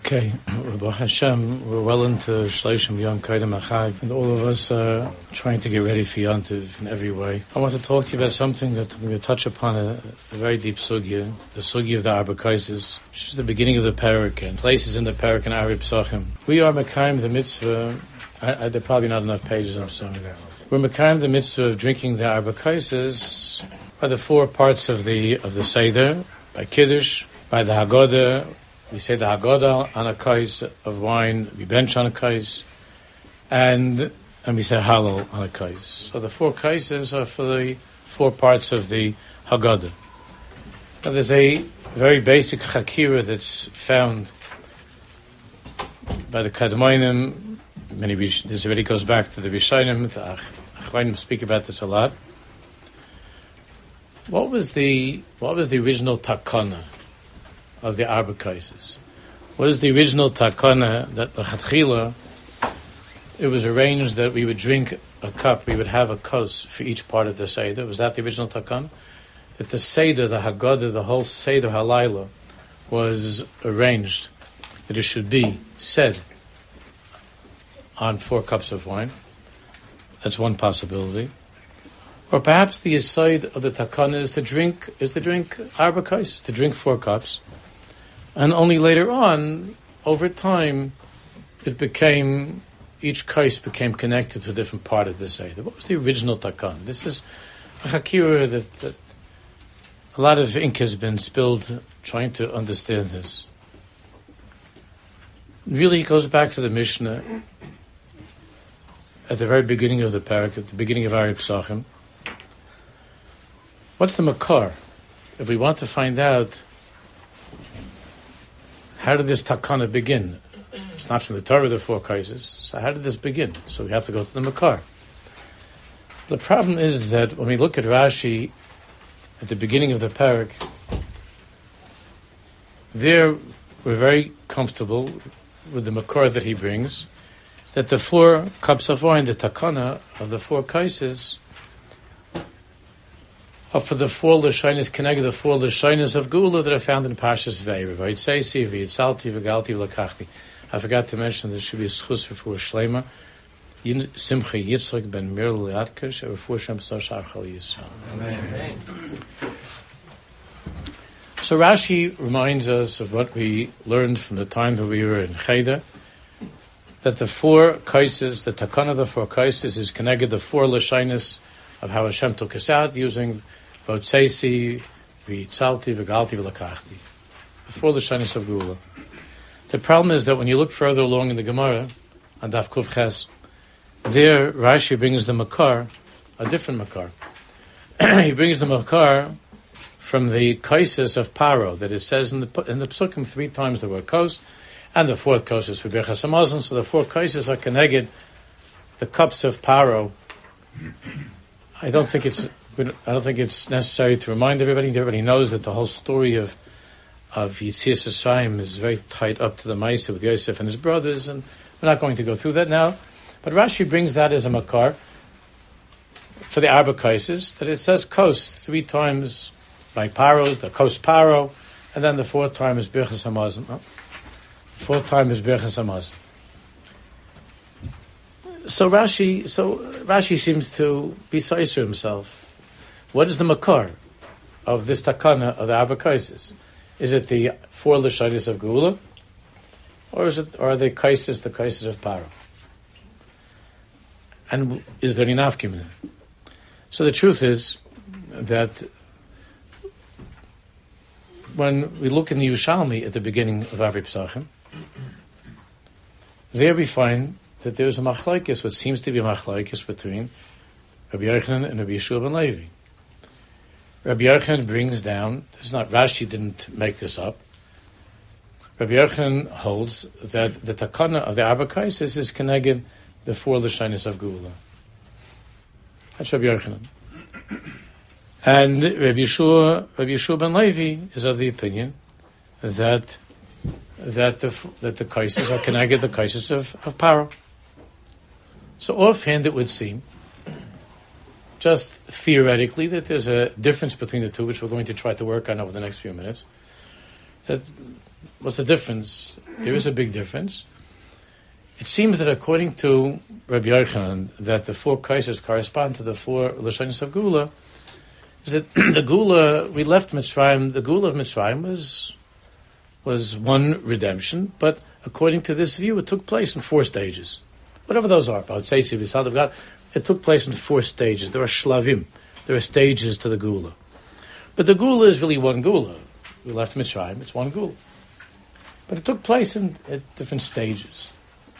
Okay, Baruch Hashem, we're well into Shleishim Yom Kodem HaChag, and all of us are trying to get ready for Yontiv in every way. I want to talk to you about something that I'm going to touch upon a very deep sugya, the sugya of the Arba Kaises, which is the beginning of the parak and places in the parak and Arba Psachim. We are Mekayim the mitzvah. There are probably not enough pages, I'm sorry. We're Mekayim the mitzvah of drinking the Arba Kaises by the four parts of the Seder, by Kiddush, by the Haggadah. We say the Haggadah on a kais of wine, we bench on a kais, and we say Hallel on a kais. So the four kaises are for the four parts of the Haggadah. Now there's a very basic chakira that's found by the Kadmonim. This already goes back to the Rishonim. The Achronim speak about this a lot. What was the original takana of the Arba Kaises? What is the original takana that l'chatchila it was arranged that we would drink a cup, we would have a kos for each part of the Seder? Was that the original takana? That the Seder, the Haggadah, the whole Seder Halayla was arranged that it should be said on 4 cups of wine. That's one possibility. Or perhaps the aside of the takana is to drink Arba Kaises, to drink 4 cups. And only later on, over time, each kais became connected to a different part of the Seder. What was the original takan? This is a chakira that a lot of ink has been spilled trying to understand this. Really, it goes back to the Mishnah at the very beginning of the parak, at the beginning of Ari Psachim. What's the makar? If we want to find out, how did this takana begin? It's not from the Torah, the 4 kaises. So how did this begin? So we have to go to the makar. The problem is that when we look at Rashi at the beginning of the parak, there we're very comfortable with the makar that he brings, that the 4 cups of wine, the takana of the 4 kaises, are for the 4 Lashonos connected, the 4 Lashonos of Gula that are found in Pashas Vayir. Vayitzeisi, V'yitzalti, V'galti, V'lakachti. I forgot to mention there should be a schus for Shlema. Simcha Yitzchak ben Mir Liatka, She'erefu Shem Soshar Chal Yisrael. Amen. So Rashi reminds us of what we learned from the time that we were in Cheder, that the 4 kaises, the takana of the 4 kaises is connected the 4 Lashonos of how Hashem took us out using Votseisi, V'yitzalti, V'galti, V'lakachti. The 4 Lashonos of Gula. The problem is that when you look further along in the Gemara, on Daf Kuf Ches, there Rashi brings the makar, a different makar. He brings the makar from the kaises of Paro, that it says in the Psukim 3 times the word kos, and the 4th kos is for Birchas Hamazon, so the 4 kaises are connected, the cups of Paro. I don't think it's necessary to remind everybody. Everybody knows that the whole story of Yitzias Yisrael is very tied up to the Maaseh with Yosef and his brothers, and we're not going to go through that now. But Rashi brings that as a makar for the Arba Kaises, that it says kos 3 times by Paro, the kos Paro, and then the 4th time is Birchas Hamazon. 4th time is Birchas Hamazon. So Rashi seems to be seiser himself. What is the makar of this takana of the Arba Kaises? Is it the 4 Lashonos of Gula, or are they kaises the kaises of Paro? And is there any nafkim? So the truth is that when we look in the Yerushalmi at the beginning of Ari Psachim, there we find that there's a machlokes, what seems to be a machlokes between Rabbi Yochanan and Rabbi Yeshua ben Levi. Rabbi Yochanan brings down, it's not Rashi didn't make this up. Rabbi Yochanan holds that the takana of the Arba Kaises is connected the 4 Lashonos of Gula. That's Rabbi Yochanan. And Rabbi Yeshua ben Levi is of the opinion that the kaises are connected the kaises of Paro. So offhand it would seem, just theoretically, that there's a difference between the two, which we're going to try to work on over the next few minutes. that what's the difference? There is a big difference. It seems that according to Rabbi Yochanan, that the 4 kaises correspond to the 4 lashonos of Gula, is that the Gula, we left Mitzrayim, the Gula of Mitzrayim was one redemption, but according to this view, it took place in 4 stages. Whatever those are, about Seisi, V'Sad of God, it took place in 4 stages. There are shlavim, there are stages to the Gula. But the Gula is really one Gula. We left Mitzrayim, it's one Gula. But it took place at different stages.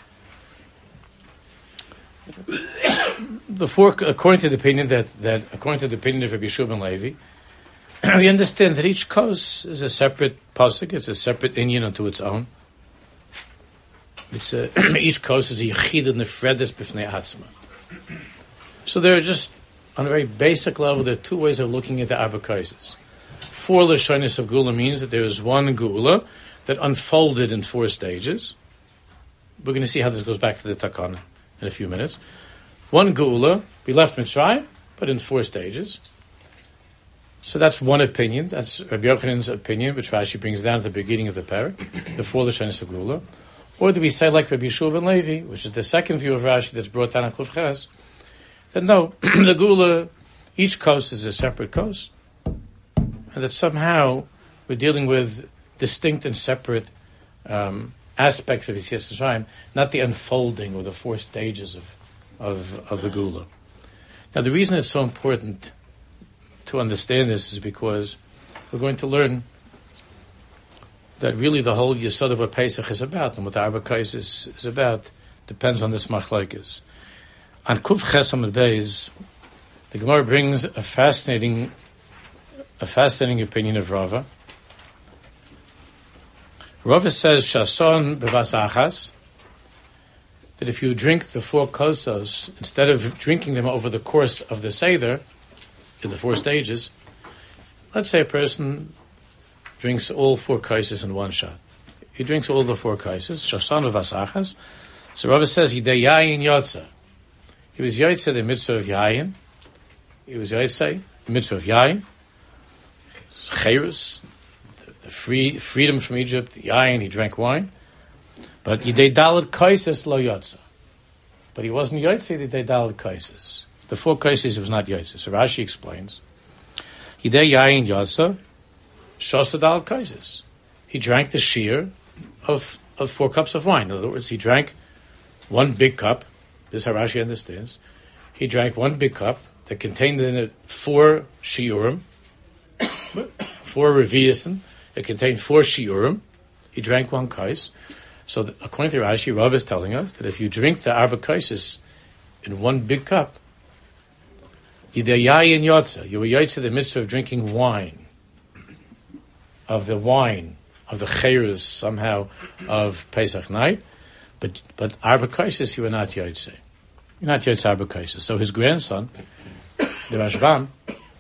The 4, according to the opinion that according to the opinion of Rabbi Yeshua ben Levi, we understand that each kos is a separate pasuk, it's a separate inyan unto its own. It's each kos is a yechid nefredes b'fnei atzma. So there are just, on a very basic level, there are 2 ways of looking at the Arba kaises. 4 lashonos of Gula means that there is one Gula that unfolded in 4 stages. We're going to see how this goes back to the Takana in a few minutes. One Gula, we left Mitzrayim, but in 4 stages. So that's one opinion. That's Rabbi Yochanan's opinion, which Rashi brings down at the beginning of the parak, the 4 lashonos of Gula. Or do we say like Rabbi Yeshua ben Levi, which is the second view of Rashi that's brought down in Kuf Ches, that no, the Gula, each kos is a separate kos, and that somehow we're dealing with distinct and separate aspects of Yetzias Mitzrayim, not the unfolding or the 4 stages of the Gula. Now, the reason it's so important to understand this is because we're going to learn that really the whole Yesod of what Pesach is about and what the Arba Kaises is about depends on this machlokes. On Kuf Ches Amud Beis, the Gemara brings a fascinating opinion of Rava. Rava says, Shason bevas achas, that if you drink the 4 kosos, instead of drinking them over the course of the Seder, in the 4 stages, let's say a person drinks all 4 kaises in one shot. He drinks all the 4 kaises, Shason bevas achas. So Rava says, Yidei yayin yotza. He was yotza the mitzvah of yayin. He was yotza the mitzvah of yayin. Chayrus, the freedom from Egypt, the yayin, he drank wine. But Yidei Daled Kaises lo yotza. But he wasn't yotza Yidei Daled Kaises. The 4 kaises he was not yotza. So Rashi explains, Yidei yayin yotza, shosa Daled Kaises. He drank the shear of 4 cups of wine. In other words, he drank 1 big cup. This is how Rashi understands. He drank 1 big cup that contained in it 4 shiurim, 4 reviusim. It contained 4 shiurim. He drank 1 kais. So according to Rashi, Rav is telling us that if you drink the Arba kaises in 1 big cup, Yidei yayin yotza, you were yotza the mitzvah of drinking wine, of the chayrus somehow of Pesach night, but Arba kaises you were not yotza. You're not yotza Arba kaises. So his grandson, the Rashbam,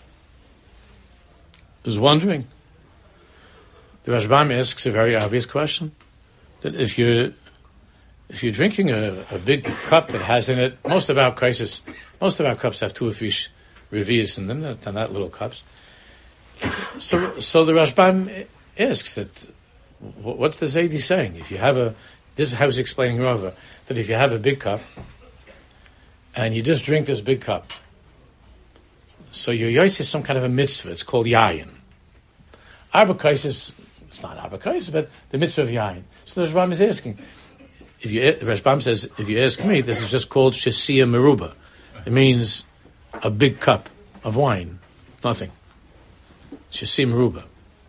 was wondering. The Rashbam asks a very obvious question, that if you're drinking a big cup that has in it, most of our cups have 2 or 3 revius in them, they're not little cups. So the Rashbam asks that, what's the Zaidi saying? If you have this is how he's explaining Rava, that if you have a big cup, and you just drink this big cup, so your yotze is some kind of a mitzvah, it's called yayin. Arba kaises, it's not Arba kaises, but the mitzvah of yayin. So the Rashbam is asking, Rashbam says, if you ask me, this is just called shesiya meruba. It means a big cup of wine, nothing. Shesiya meruba.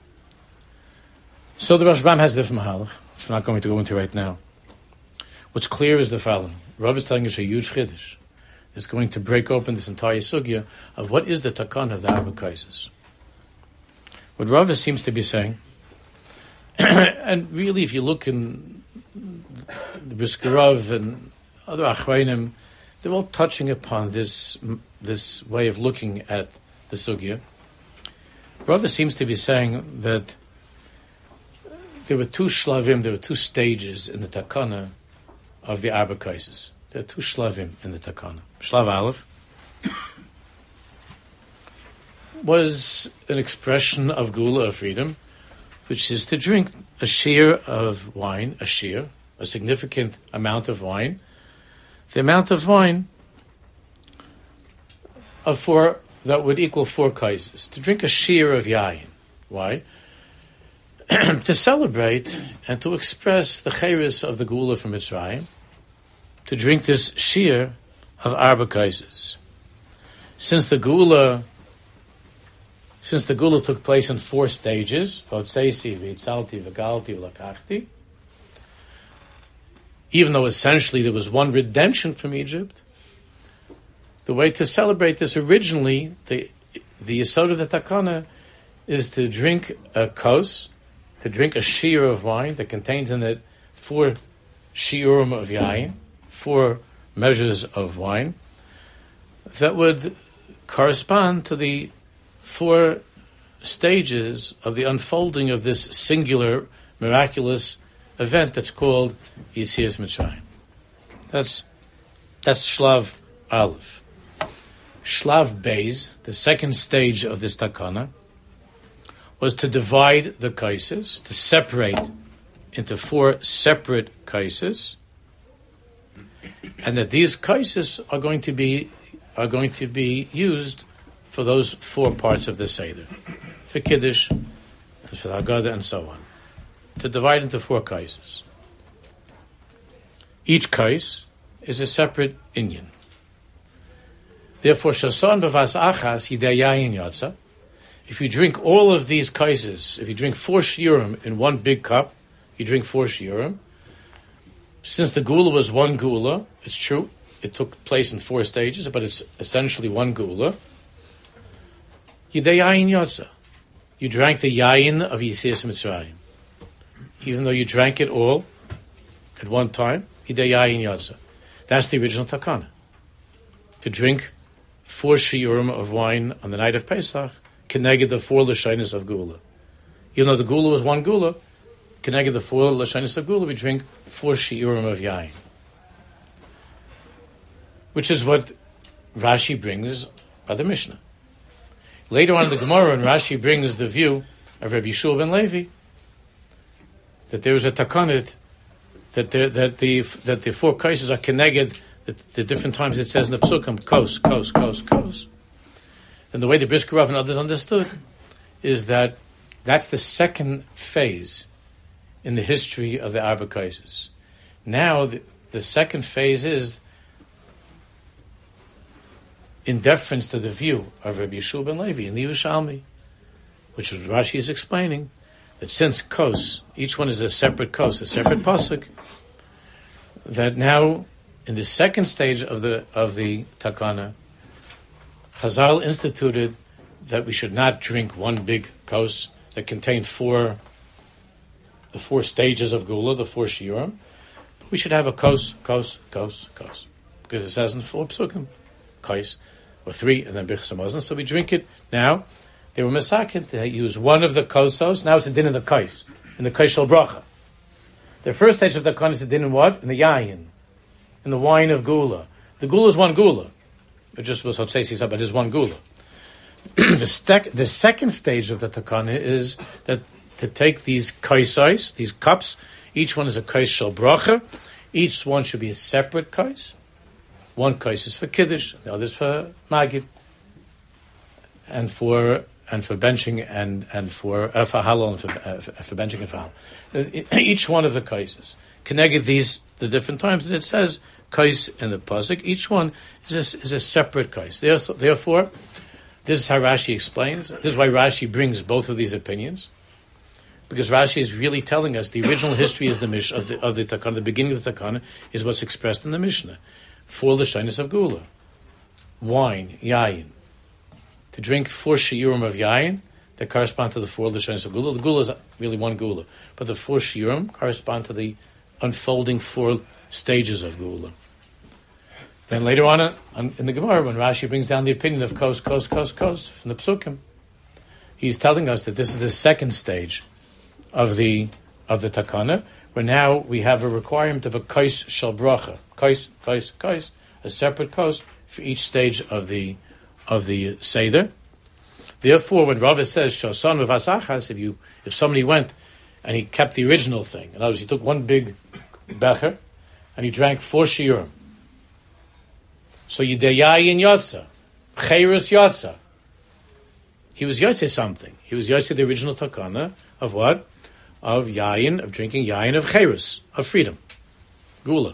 So the Rashbam has a different mahalach, which we're not going to go into right now. What's clear is the following. Rav is telling us a huge chiddush. It's going to break open this entire sugya of what is the takan of the Arba kaises. What Rav seems to be saying, and really if you look in the Brisker Rav and other Achreinim, they're all touching upon this way of looking at the sugya. Rav seems to be saying that there were 2 shlavim, there were 2 stages in the takana of the Arba kaises. There are 2 shlavim in the takana. Shlav Aleph was an expression of gula, of freedom, which is to drink a shear of wine, a significant amount of wine, the amount of wine that would equal 4 kaises. To drink a shear of yayin. Why? To celebrate and to express the chayris of the Gula from Mitzrayim, to drink this shear of Arba kaises. Since the Gula took place in 4 stages, Votseisi, Vitzalti, Vagalti, Lakachti, even though essentially there was one redemption from Egypt, the way to celebrate this originally, the yesod of the takana, is to drink a kos, to drink a shear of wine that contains in it 4 shiurim of yain, 4 measures of wine, that would correspond to the 4 stages of the unfolding of this singular, miraculous event that's called Yetzias Mitzrayim. That's Shlav Aleph. Shlav Beis, the second stage of this takana, was to divide the kaises, to separate into 4 separate kaises, and that these kaises are going to be used for those 4 parts of the Seder, for Kiddush, and for the Haggadah, and so on. To divide into 4 kaises. Each kais is a separate inyan. Therefore, shason b'vas achas yidei yayin yatsa. If you drink all of these kaises, if you drink 4 shiurim in one big cup, you drink 4 shiurim. Since the gula was 1 gula, it's true, it took place in 4 stages, but it's essentially 1 gula. Yidei yayin yatsa. You drank the yayin of Yetzias Mitzrayim. Even though you drank it all at one time, Hidei Yayin Yatsa. That's the original takana. To drink 4 shiurim of wine on the night of Pesach, keneged the 4 l'shainis of gula. Even though the gula was 1 gula, keneged the 4 l'shainis of gula, we drink 4 shiurim of yayin. Which is what Rashi brings by the Mishnah. Later on in the Gemara, when Rashi brings the view of Rabbi Yeshua ben Levi, that there is a takanit, that the 4 kaises are keneged, the different times it says in the psukim, kos. And the way the Brisker Rav and others understood is that that's the second phase in the history of the Arba kaises. Now, the second phase is in deference to the view of Rabbi Yeshua ben Levi in the Yerushalmi, which Rashi is explaining, that since kos, each one is a separate kos, a separate pasuk, that now in the second stage of the takana, Chazal instituted that we should not drink one big kos that contained the 4 stages of gula, the 4 shiurim, but we should have a kos, because it says in 4 psukim, kos, or 3, and then bichas hamazon. So we drink it now. They were masakin to use one of the kosos. Now it's a din in the kais, in the kais shel bracha. The first stage of the kais is a din in what? In the yayin, in the wine of gula. The gula is 1 gula. It just was hotzesis, but it is 1 gula. The second stage of the takana is that to take these kaisais, these cups, each one is a kais shel bracha. Each one should be a separate kais. 1 kais is for kiddush, the other is for magid, and for benching and for halal and for benching and for halal. Each one of the kaises connected the different times, and it says kais in the pasuk. Each one is a separate kais. Therefore, this is how Rashi explains. This is why Rashi brings both of these opinions, because Rashi is really telling us the original history is the Mishnah of the takana. The beginning of the takana is what's expressed in the Mishnah. 4 l'shainis of gula, wine, yayin. To drink 4 shiurim of yayin that correspond to the 4 l'shainis of gula. The gula is really 1 gula, but the 4 shiurim correspond to the unfolding 4 stages of gula. Then later on in the Gemara, when Rashi brings down the opinion of kos from the psukim, he's telling us that this is the second stage of the takana, where now we have a requirement of a kais shel bracha, kais, a separate kos for each stage of the seder. Therefore, when Rava says Shosan v'vasachas, if somebody went and he kept the original thing, in other words, he took one big becher and he drank 4 shiurim. So Yidayayin Yotza, Cheirus Yotza. He was Yotze something. He was Yotze the original takana of what? Of Yayin, of drinking Yayin of Cheirus, of freedom. Gula.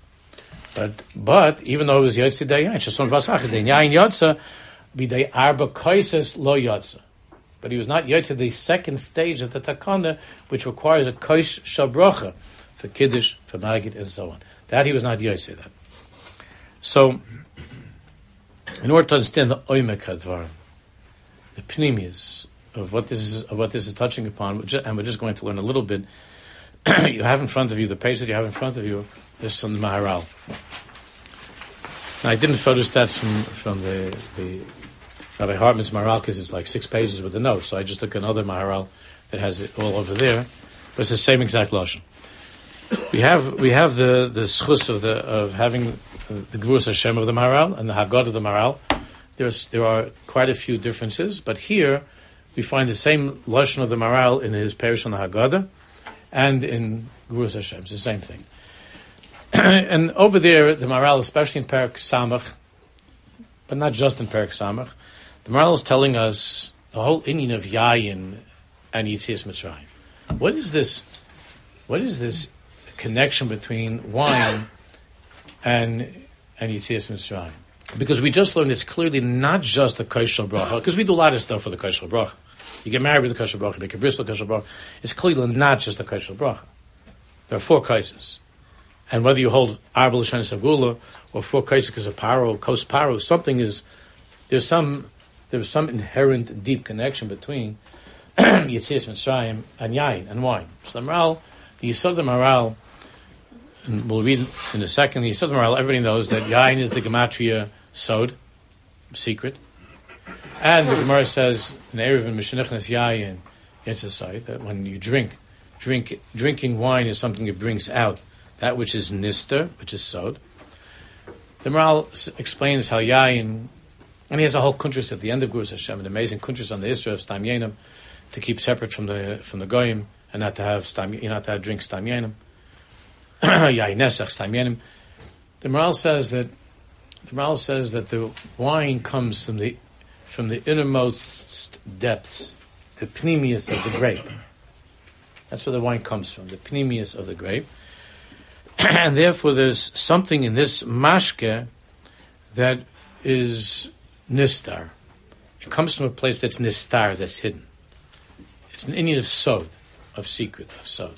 But even though it was Yotze Dayayin, Shason Vasach, the Yayin Yotza, B'day Arba Koises Lo Yotza. But he was not Yotze the second stage of the takana, which requires a Kois Shabrocha for Kiddush, for Magid, and so on. That he was not Yotze then. So, in order to understand the Oimek Hadvar, the pneumias of what this is touching upon, and we're just going to learn a little bit. You have in front of you the page that you have in front of you is from the Maharal. Now, I didn't photostat from the Rabbi Hartman's Maharal because it's like 6 pages with the notes. So I just took another Maharal that has it all over there, but it's the same exact lashon. We have the schus of having the Gvurus Hashem of the Maharal and the Haggadah of the Maharal. There are quite a few differences, but here we find the same lashon of the Maharal in his Parish on the Haggadah and in Gvurus Hashem. It's the same thing. And over there, the Maharal, especially in Perek Samach, but not just in Perek Samach, the Maharal is telling us the whole inyan of Yayin and Yetzias Mitzrayim. What is this connection between wine and Yetzias Mitzrayim? Because we just learned it's clearly not just a kosher bracha, because we do a lot of stuff for the kosher bracha. You get married with the kosher bracha, you make a bris with the kosher bracha. It's clearly not just a kosher bracha. There are 4 kosers. And whether you hold Arba L'Shanis Agula or 4 kosers because of paro, kos paro, there's some inherent deep connection between Yetzias Mitzrayim and Yain and wine. So the Maharal, the Yisod of the Maharal, and we'll read in a second, the Yisod of the Maharal, everybody knows that Yain is the Gematria Sod, secret. And the Gemara says in Erev and Meshenichnas Yayin, it's a side that when you drinking wine is something that brings out that which is Nister, which is Sod. The Maharal explains how Yayin, and he has a whole kuntris at the end of Gvurus Hashem, an amazing kuntris on the Isra of Stam Yenim, to keep separate from the Goyim and not to have drink Stam Yenim. Yayin Nesach Stam Yenim. The Maharal says that the wine comes from the innermost depths, the pneumius of the grape. That's where the wine comes from, the pneumius of the grape. And therefore there's something in this mashke that is nistar. It comes from a place that's nistar, that's hidden. It's an inyan of sod, of secret, of sod.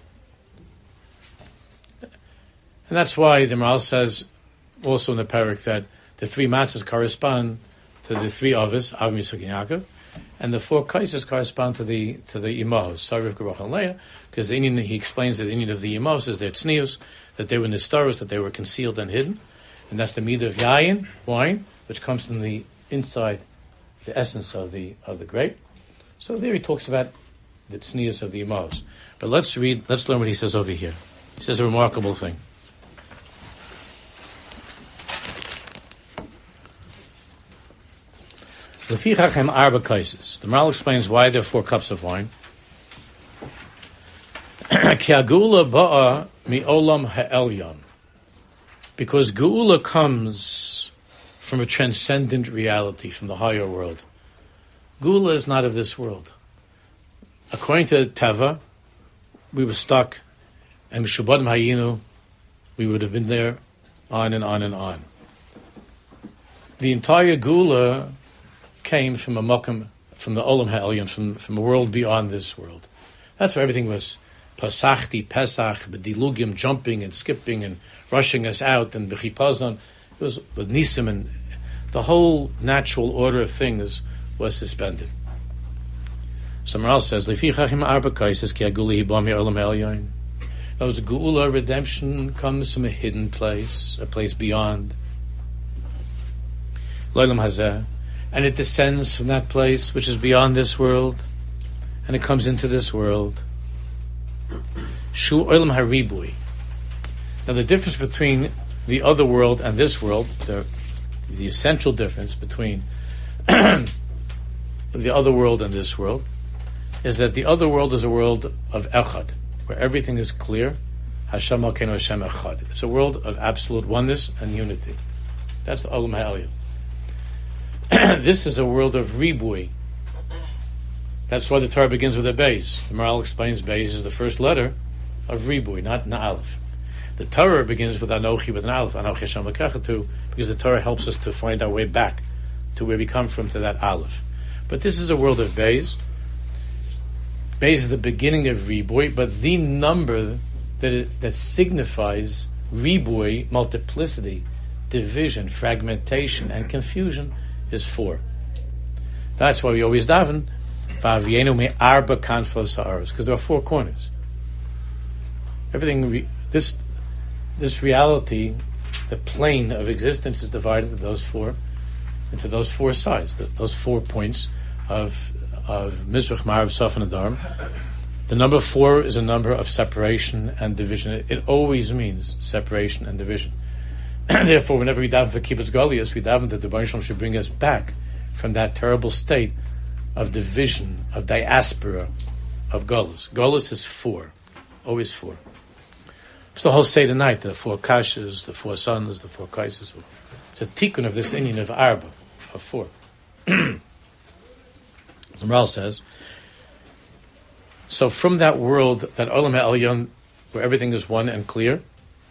And that's why the Maharal says also in the parak that the 3 matzahs correspond to the 3 avos, Av, Yitzchak, and Yaakov, and the 4 kaisers correspond to the imahos, Sarif, Rachel, and Leah, because he explains that the inyan of the imahos is their tznius, that they were nistaros, that they were concealed and hidden, and that's the midah of yayin, wine, which comes from the inside, the essence of the grape. So there he talks about the tznius of the imahos. But let's learn what he says over here. He says a remarkable thing. The Maharal explains why there are 4 cups of wine. Because Geula comes from a transcendent reality, from the higher world. Geula is not of this world. According to Teva, we were stuck, and Mishubadim Hayinu, we would have been there, on and on and on. The entire Geula came from a makom, from the Olam Ha'elyon, from a world beyond this world. That's where everything was Pesach, Bedilugim, jumping and skipping and rushing us out, and Bechipazon. It was with Nisim, and the whole natural order of things was suspended. Somewhere else says, Lefichachim Arba Kaises Ki Aguli Hibam Olam Ha'elyon. Those Geula, redemption, comes from a hidden place, a place beyond. L'olam Hazeh. And it descends from that place which is beyond this world, and it comes into this world. Shu Olam Haribui. Now the difference between the other world and this world, the essential difference between the other world and this world is that the other world is a world of echad, where everything is clear. Hashem Elokeinu Hashem Echad. It's a world of absolute oneness and unity. That's the Olam Ha'elyon. This is a world of ribui. That's why the Torah begins with a beis. The Maharal explains beis is the first letter of ribui, not an aleph. The Torah begins with Anochi with an aleph, Anochi Hashem Elokecha too, because the Torah helps us to find our way back to where we come from, to that aleph. But this is a world of beis. Beis is the beginning of ribui, but the number that signifies ribui, multiplicity, division, fragmentation, and confusion is 4. That's why we always daven v'avienu me'arba kanfos ha'aretz, because there are 4 corners. Everything, this reality, the plane of existence, is divided into those four sides, those 4 points of Mizrach, Ma'arav, Tzaf, and Adar. The number 4 is a number of separation and division. It always means separation and division. Therefore, whenever we daven for Kibbutz Goliath, we daven that the Baruch Shalom should bring us back from that terrible state of division, of diaspora, of Golus. Golus is 4, always 4. It's the whole Seder night, the 4 kashas, the 4 sons, the 4 kaises. It's a tikkun of this Indian of Arba, of 4. The Maharal says, so from that world, that Olam Ha'elyon, where everything is one and clear,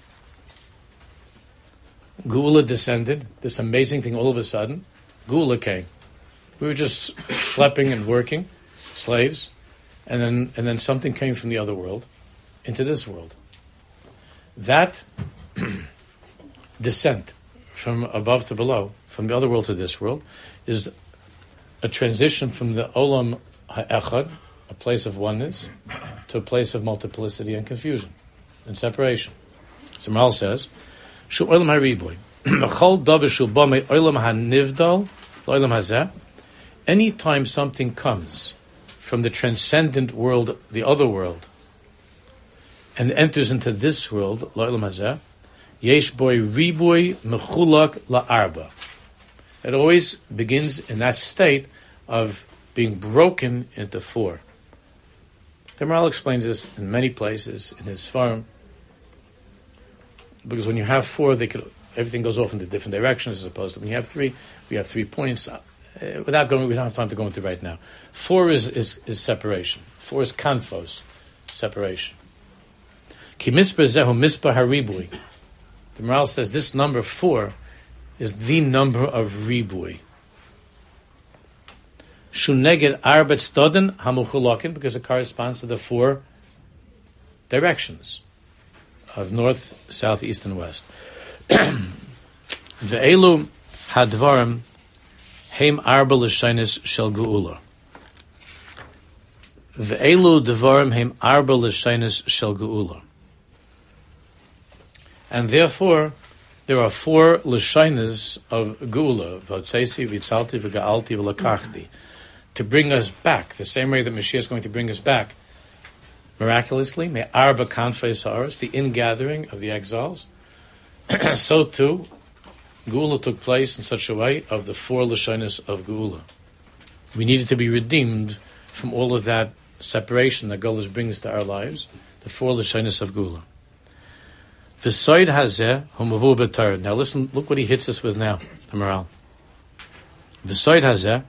Geula descended, this amazing thing all of a sudden, Geula came. We were just schlepping and working, slaves, and then something came from the other world into this world. That descent from above to below, from the other world to this world, is a transition from the Olam Ha'echad, a place of oneness, to a place of multiplicity and confusion and separation. So Maharal says, Shu Olam HaRiboy, B'chol davar shu ba me'olam ha'nivdal l'olam hazeh. Anytime something comes from the transcendent world, the other world, and enters into this world, l'olam hazeh, yesh boy riboy mechulak la'arba. It always begins in that state of being broken into 4. The Maharal explains this in many places in his farm, because when you have 4, everything goes off into different directions, as opposed to when you have 3, we have 3 points. We don't have time to go into right now. 4 is separation. 4 is kanfos, separation. Ki misper zehu misper haribui. The Maharal says this number 4 is the number of ribui. Shuneged arbet stoden hamuchulakin, because it corresponds to the 4 directions of north, south, east, and west. Ve'elu hadvarim heim arba l'shainis shel geula. Ve'elu dvarim heim arba l'shainis shel geula. And therefore, there are 4 l'shainis of geula: v'otzeisi, v'yitzalti, v'ga'alti, v'lakachti, to bring us back, the same way that Mashiach is going to bring us back miraculously, may arba kanfei ha'aretz, the ingathering of the exiles. So too, Geula took place in such a way of the 4 Lashonos of Geula. We needed to be redeemed from all of that separation that Geula brings to our lives, the 4 Lashonos of Geula. V'soid hazeh humavu b'Torah. Now listen, look what he hits us with now, the Maharal. V'soid hazeh,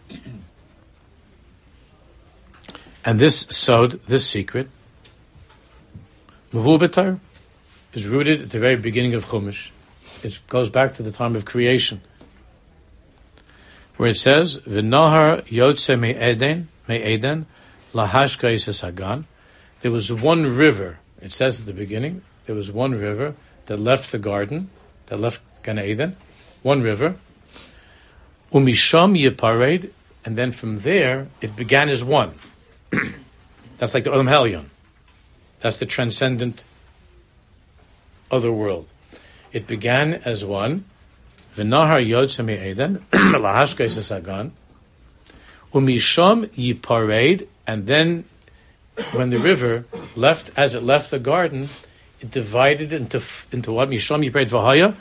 and this sod, this secret, Mavu b'Torah, is rooted at the very beginning of Chumash. It goes back to the time of creation, where it says, "V'nahar yotze me'eden lahashka yisas hagan." There was one river. It says at the beginning, there was one river that left the garden, that left Gan Eden. One river. Umisham yipared, and then from there it began as one. That's like the Olam Ha'elyon. That's the transcendent other world. It began as one. V'nahar yotze me'eden lahashka yisas hagan. Umisham yipared, and then when the river left, as it left the garden, it divided into what? Misham yipared v'haya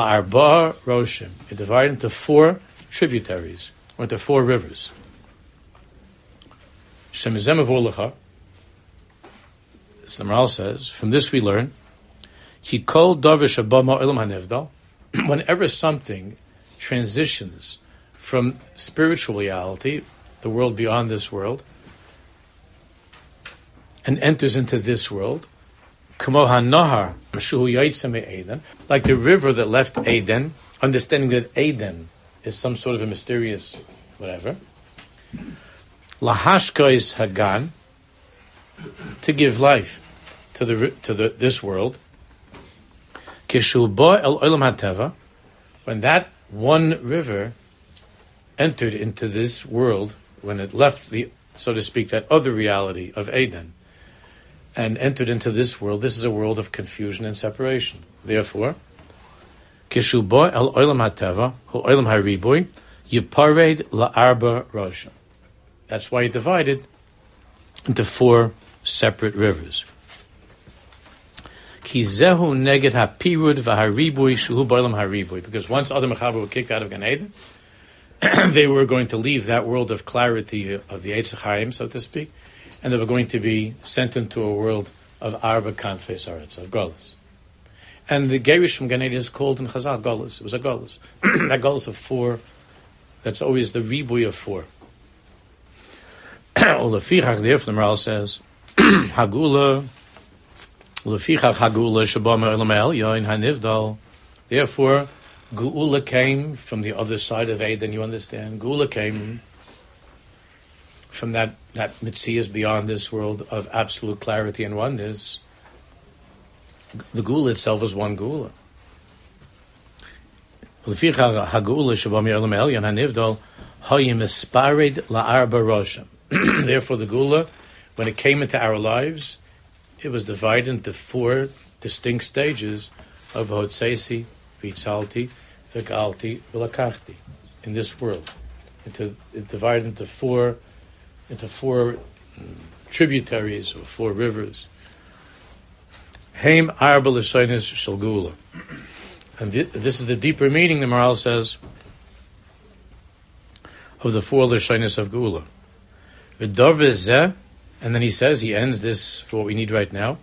la'arba roshim. It divided into 4 tributaries, or into 4 rivers. Shemizem avurlecha. As the Maharal says, from this we learn, Ki kol davar shabama olam hanevdal. Whenever something transitions from spiritual reality, the world beyond this world, and enters into this world, kamo hanahar mashuhu yaitze me'eden, like the river that left Eden, understanding that Eden is some sort of a mysterious whatever. Lahashkois hagan, to give life to this world. Kishu bo el olam hateva, when that one river entered into this world, when it left the, so to speak, that other reality of Eden, and entered into this world, this is a world of confusion and separation. Therefore, Kishu bo el olam hateva, hu olam hariboy, yipared la'arba rosha. That's why he divided into 4 separate rivers. Ki zehu neged hapirud v'haribui shuhu b'olam haribui. Because once Adam and Chava were kicked out of Gan Eden, they were going to leave that world of clarity of the Eitz Chaim, so to speak, and they were going to be sent into a world of Arba Kanfes Aretz, of Golus. And the Gerish from Gan Eden is called in Chazal Golus. It was a Golus. That Golus of 4, that's always the Ribui of 4. Ulefichach, therefore, the Maharal says, Hagula, Ulefichach Hagula Shabama Elamel Yain Hanivdal. Therefore, Geula came from the other side of Eden. You understand? Geula came from that Mitzias beyond this world of absolute clarity and oneness. The Geula itself is one Geula. Ulefichach Hagula Shabama Elamel Yain Hanivdal Hayim Espared LaArba Rosham. Therefore, the Geula, when it came into our lives, it was divided into 4 distinct stages of Hotzesi, Vitzalti, Vigalti, Vilakachti, in this world. It divided into four tributaries, or 4 rivers. Heim Arba L'Shainis Shel Geula. And this is the deeper meaning, the Maharal says, of the 4 L'Shainis of Geula. And then he says, he ends this for what we need right now.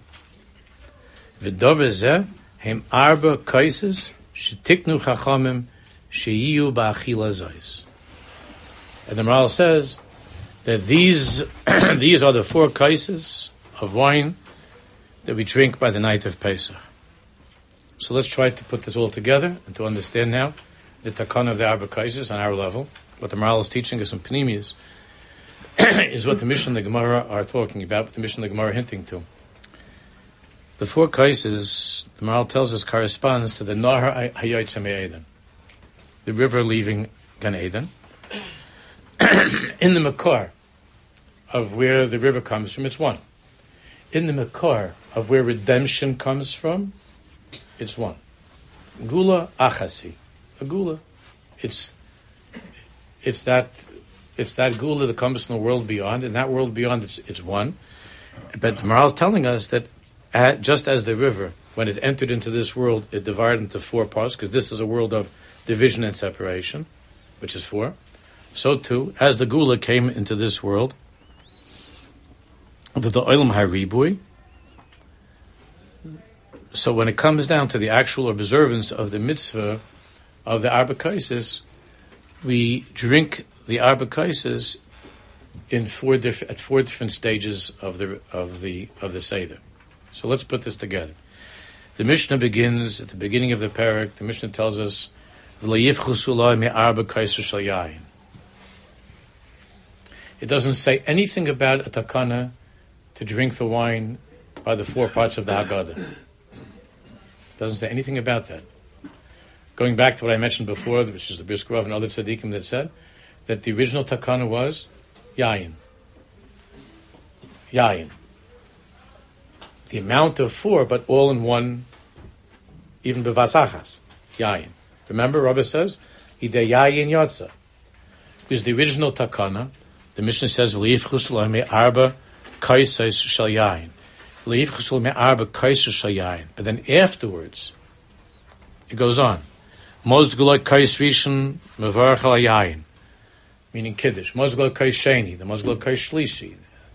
Hem arba kaises shetiknu chachamim sheyiyu ba'achila zayis. And the Maharal says that these are the 4 kaises of wine that we drink by the night of Pesach. So let's try to put this all together and to understand now the takana of the arba kaises on our level. What the Maharal is teaching us in Pnimius is what the Mishnah and the Gemara are talking about, what the Mishnah and the Gemara are hinting to. The 4 kaises, the Maharal tells us, corresponds to the Nahar Hayotze Me'eden, the river leaving Gan Eden. In the Makar of where the river comes from, it's 1. In the Makar of where redemption comes from, it's 1. Gula Achasi. A Gula. It's that Gula that comes from the world beyond. In that world beyond, it's 1. But the Maharal is telling us that just as the river, when it entered into this world, it divided into 4 parts, because this is a world of division and separation, which is 4. So too, as the Gula came into this world, the Olam HaRibui, so when it comes down to the actual observance of the mitzvah of the Arba Kaises, we drink the Arba Kaises at 4 different stages of the Seder. So let's put this together. The Mishnah begins at the beginning of the parak. The Mishnah tells us, it doesn't say anything about a takana to drink the wine by the 4 parts of the Haggadah. It doesn't say anything about that. Going back to what I mentioned before, which is the Brisker Rav and other tzaddikim that said that the original takana was yayin. Yayin. The amount of 4, but all in one, even bevasachas, yayin. Remember, Rabbi says, Ide yayin yotza. Because the original takana, the Mishnah says, V'leifchus me arba kaisais shal yayin. V'leifchus me arba kaisais shal yayin. But then afterwards, it goes on. Mozgulai kais rishon mevarach al yayin. Meaning Kiddush. Mozgulai kais sheni. The Mozgulai kais shlishi.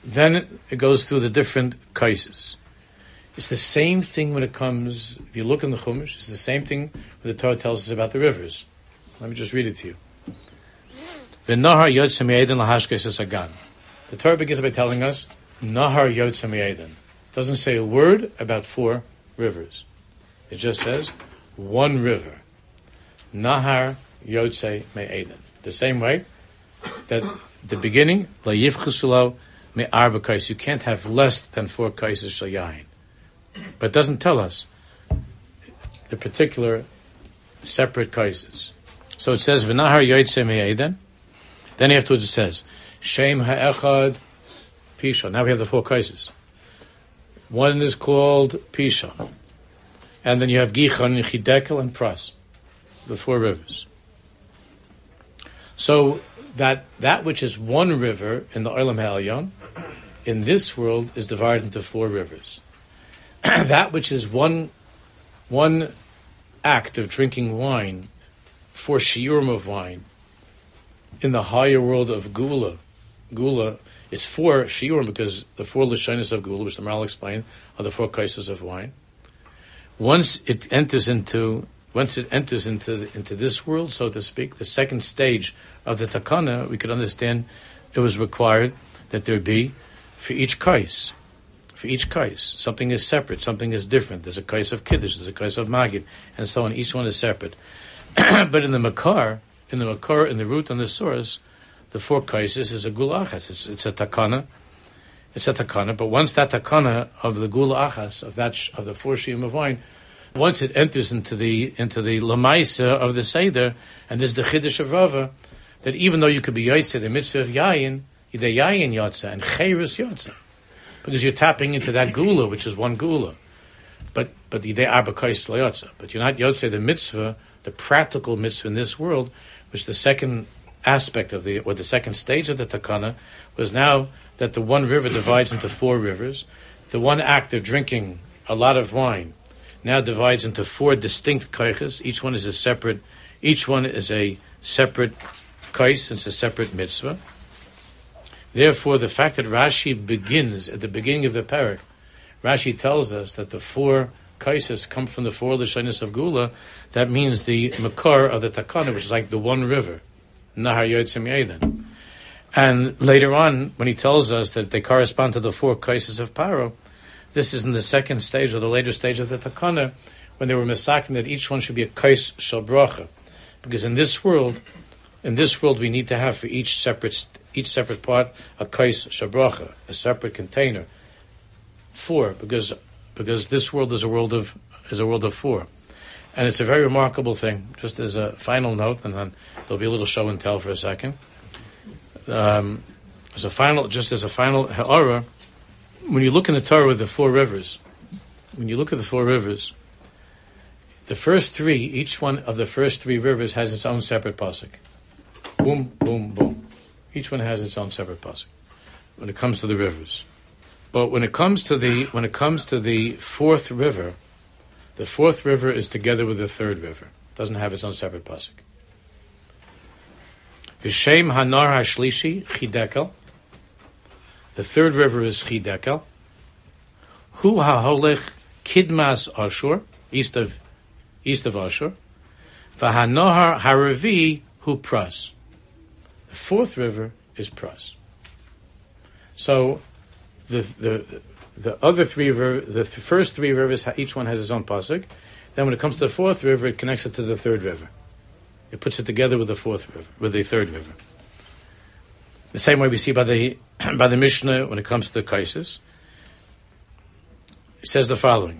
then it goes through the different kaises. It's the same thing when it comes, if you look in the Chumash, it's the same thing when the Torah tells us about the rivers. Let me just read it to you. The Nahar Yotze Me'eden Lahashkes Sagan. The Torah begins by telling us, Nahar Yotze Me'eden. It doesn't say a word about 4 rivers. It just says, one river. Nahar Yotze Me'eden. The same way that the beginning, La Yivchusulo Me'arba Kais. You can't have less than 4 kaises shel yain. But it doesn't tell us the particular separate kaises. So it says, V'nahar Yotze Me'eden. Then afterwards it says, Shem ha'echad Pisha. Now we have the 4 kaises. One is called Pisha. And then you have Gichon, Chidekel, and Pras. The 4 rivers. So that which is one river in the Olam Ha'elyon, in this world is divided into 4 rivers. That which is one act of drinking wine, 4 shiurim of wine, in the higher world of Gula. Gula is 4 shiurim because the 4 lashonos of Gula, which the Maral explained, are the 4 kaises of wine. Once it enters into this world, so to speak, the second stage of the takana, we could understand it was required that there be for each kais, something is separate, something is different. There's a kais of kiddush, there's a kais of magid, and so on. Each one is separate. But in the makar, in the root and the source, the 4 kaises is a gula achas. It's a takana. It's a takana. But once that takana of the gula achas of the 4 shiurim of wine, once it enters into the lamaisa of the seder, and this is the chiddush of Rava, that even though you could be yotze the mitzvah of yayin, the yayin yotze and cheirus yotze, because you're tapping into that gula, which is one gula, but the arba kais yotze, but you're not yotze the mitzvah, the practical mitzvah in this world, which the second aspect of the second stage of the takana was now that the one river divides into 4 rivers. The one act of drinking a lot of wine now divides into 4 distinct kaiches. Each one is a separate kais, it's a separate mitzvah. Therefore, the fact that Rashi begins at the beginning of the parak, Rashi tells us that the 4 kaises come from the 4 lashonos of Gula. That means the makar of the takana, which is like the one river, Nahar Yotze Me'eden. And later on, when he tells us that they correspond to the 4 kaises of Paro, this is in the second stage or the later stage of the takana, when they were misaking that each one should be a kais shel bracha, because in this world we need to have for each separate part a kais shel bracha, a separate container. 4, because this world is a world of 4, and it's a very remarkable thing. Just as a final note, and then there'll be a little show and tell for a second. As a final ha'ara, when you look in the Torah with the 4 rivers, the first 3, each one of the first 3 rivers has its own separate pasuk. Boom, boom, boom. Each one has its own separate pasuk when it comes to the rivers. But when it comes to the 4th river, the 4th river is together with the 3rd river. It doesn't have its own separate pasuk. V'shem hanar hashlishi chidekel. The 3rd river is Chidekel. Hu haholech kidmas Ashur, east of Ashur. V'hanohar haravi hu Pras. The 4th river is Pras. So the other 3 rivers, the first 3 rivers, each one has its own pasuk. Then when it comes to the 4th river, it connects it to the 3rd river. It puts it together with the 4th river, with the 3rd river. The same way we see by the Mishnah when it comes to the kaises. It says the following.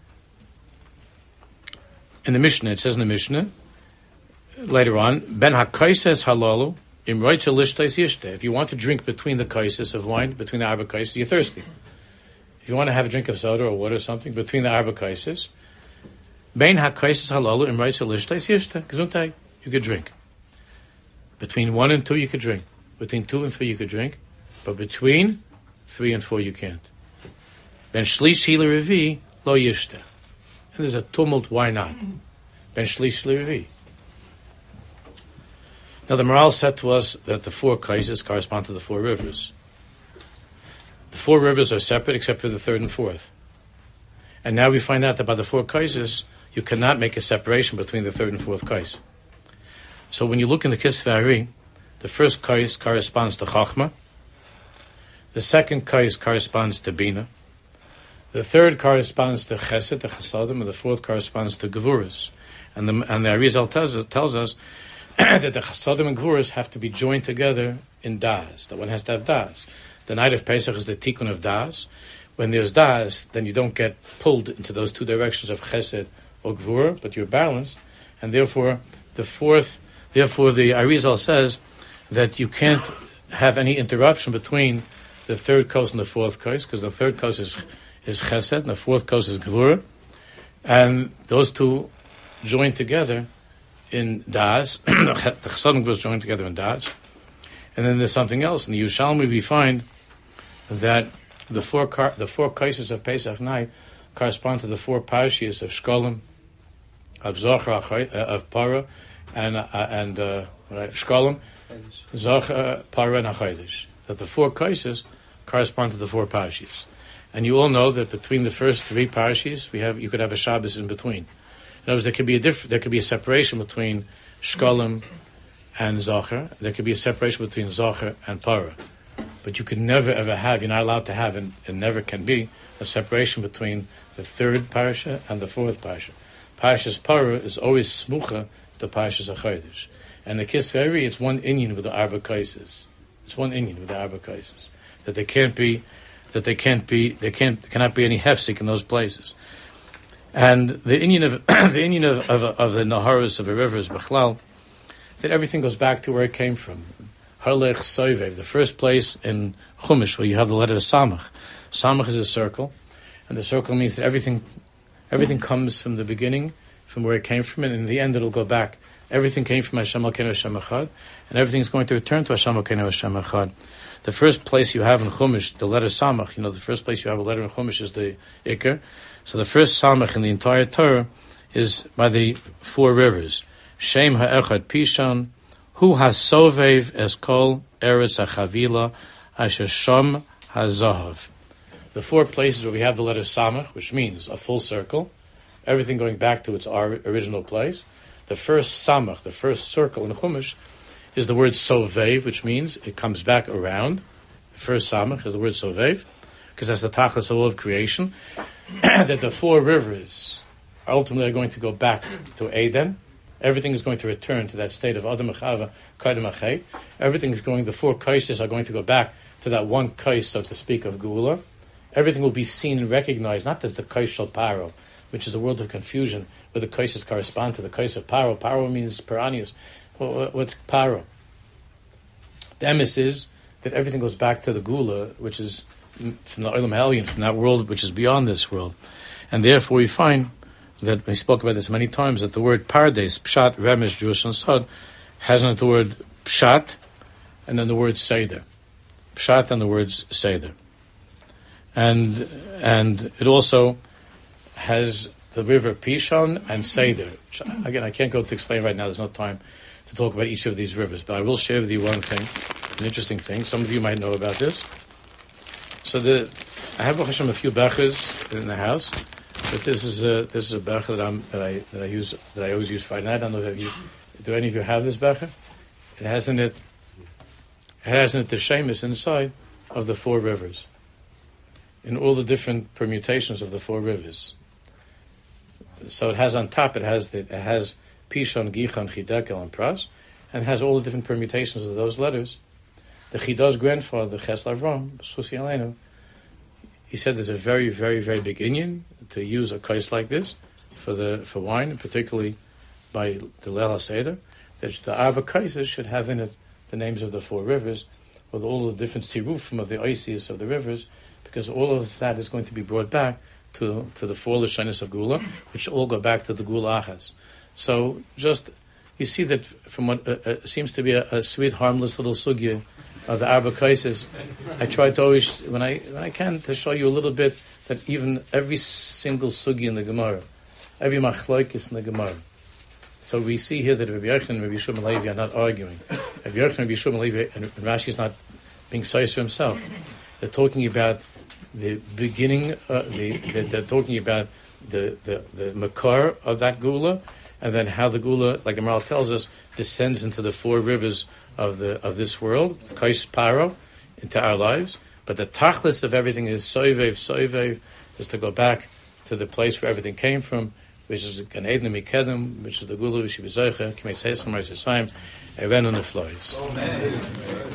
It says in the Mishnah, later on, Ben ha-kaises halalu im roitze lishtais yishte. If you want to drink between the kaises of wine, between the arba kaises, you're thirsty. If you want to have a drink of soda or water or something, between the arba kaises, Ben ha-kaises halalu im roitze lishtais yishte. Gesundheit, you could drink. Between 1 and 2, you could drink. Between 2 and 3 you could drink, but between 3 and 4 you can't. Ben shlish hila revi lo yishte. And there's a tumult, why not? Ben shlish hila revi. Now the Maral said to us that the 4 kaises correspond to the 4 rivers. The four rivers are separate except for the third and fourth. And now we find out that by the four kaises, you cannot make a separation between the third and fourth kais. So when you look in the Kisvei Ari, the first kais corresponds to Chachma, the second kais corresponds to Bina, the third corresponds to Chesed, the Chesadim, and the fourth corresponds to Gevuras. And the Arizal tells us that the Chesadim and Gevuras have to be joined together in Das. That one has to have Das. The night of Pesach is the Tikkun of Das. When there's Das, then you don't get pulled into those two directions of Chesed or Gvura, but you're balanced. And therefore, the Arizal says that you can't have any interruption between the third kos and the fourth kos, because the third kos is Chesed, and the fourth kos is Gvura. And those two join together in Das. The Chesadim and Gvuras join together in Das. And then there's something else. In the Yerushalmi we find that the four kaises of Pesach night correspond to the four parshias of Shkolim, of Zochar, of Para, and Shkolim, Zochar, Para, and Hachodesh. That the four kaises correspond to the four parshias. And you all know that between the first three parshias, you could have a Shabbos in between. In other words, there could be a separation between Shkolim and Zochar. There could be a separation between Zochar and Para. But you could never ever have, you're not allowed to have, and never can be, a separation between the third parsha and the fourth parsha. Parshas Para is always smucha to Parshas HaChodesh. And the Kisvei Ari, it's one inyan with the Arba Kaises. It's one inyan with the Arba Kaises. That there cannot be any hefsek in those places. And the inyan of the Naharis of the rivers, Bechlal, that everything goes back to where it came from. Harlech Soivev, the first place in Chumash where you have the letter Samach. Samach is a circle, and the circle means that everything comes from the beginning, from where it came from, and in the end it'll go back. Everything came from Hashem Elokeinu Hashem Echad, and everything is going to return to Hashem Elokeinu Hashem Echad. The first place you have in Chumash, the letter Samach, the first place you have a letter in Chumash is the Iker. So the first Samach in the entire Torah is by the four rivers. Shem ha'echad Pishon, Hu hasovev es kol eretz hachavila, asher shom hazahav. The four places where we have the letter Samach, which means a full circle, everything going back to its original place. The first Samach, the first circle in Chumash, is the word Sovev, which means it comes back around. The first Samach is the word Sovev, because that's the Tachlis of creation, that the four rivers ultimately are going to go back to Eden. Everything is going to return to that state of Adam Echava, Kadam Achay. Everything is going, the four kaises are going to go back to that one kais, so to speak, of Geula. Everything will be seen and recognized, not as the kais shel Paro, which is a world of confusion, where the kaises correspond to the kais of Paro. Paro means Piranius. What's Paro? The emes is that everything goes back to the Geula, which is from the Olam Helyon, from that world which is beyond this world. And therefore we find that we spoke about this many times, that the word Pardes, Pshat, Remesh, Jewish, and Sod, has in it the word Pshat, and then the word Seder. Pshat and the words Seder. And it also has the river Pishon and Seder. Again, I can't go to explain right now, there's no time to talk about each of these rivers, but I will share with you one thing, an interesting thing. Some of you might know about this. So I have a few bechers in the house. But this is a becher that I always use Friday night. I don't know if do any of you have this becher? It has in it the shemus inside of the four rivers, in all the different permutations of the four rivers. So it has on top, it has Pishon, Gichon, Chidekel, and Pras, and it has all the different permutations of those letters. The Chida's grandfather, the Chesed Avram, Susi Aleinu, he said there's a very, very, very big inyan to use a kais like this for wine, and particularly by the Leil HaSeder, that the Arba Kaises should have in it the names of the four rivers, with all the different sirufim of the Isis of the rivers, because all of that is going to be brought back to the four Lashonos of Gula, which all go back to the Gula Achas. So just, you see that from what seems to be a sweet, harmless little sugya of the Arba Kaises, I try to always, when I can, to show you a little bit that even every single sugi in the Gemara, every machlokes in the Gemara. So we see here that Rabbi Yochanan and Rabbi Yeshua Levi are not arguing. Rabbi Yochanan and Rabbi Yeshua Levi, and Rashi is not being sois himself. They're talking about the beginning. They're talking about the makar of that gula, and then how the gula, like the Maral tells us, descends into the four rivers of this world, kais paro, into our lives. But the tachlis of everything is soivev, is to go back to the place where everything came from, which is Gan Eden Mikedem, which is the gula, which is Bezoicha, K'mei Tzeischem, Ren on the floors.